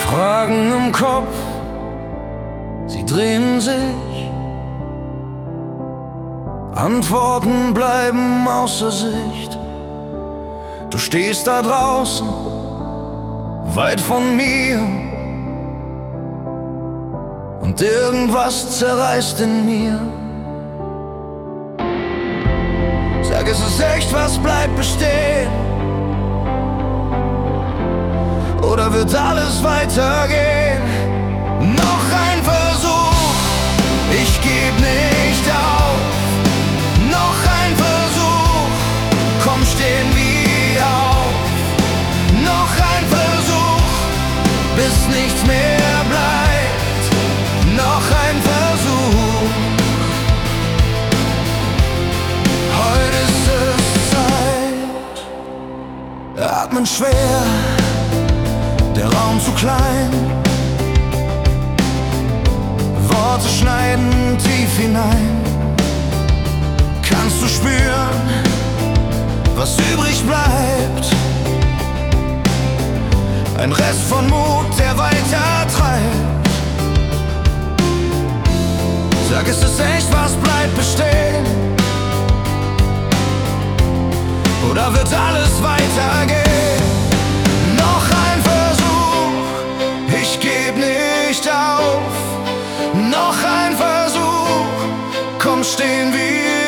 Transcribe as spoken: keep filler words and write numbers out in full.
Fragen im Kopf, sie drehen sich. Antworten bleiben außer Sicht. Du stehst da draußen, weit von mir, und irgendwas zerreißt in mir. Sag, es ist echt, was bleibt bestehen? Oder wird alles weitergehen? Noch ein Versuch, ich geb nicht auf. Noch ein Versuch, komm, stehen wir auf. Noch ein Versuch, bis nichts mehr bleibt. Noch ein Versuch. Heute ist es Zeit. Atmen schwer, der Raum zu klein. Worte schneiden tief hinein. Kannst du spüren, was übrig bleibt? Ein Rest von Mut, der weiter treibt. Sag, ist es echt, was bleibt bestehen? Oder wird alles weitergehen? Noch ein Versuch, ich geb nicht auf. Noch ein Versuch, komm, stehen wir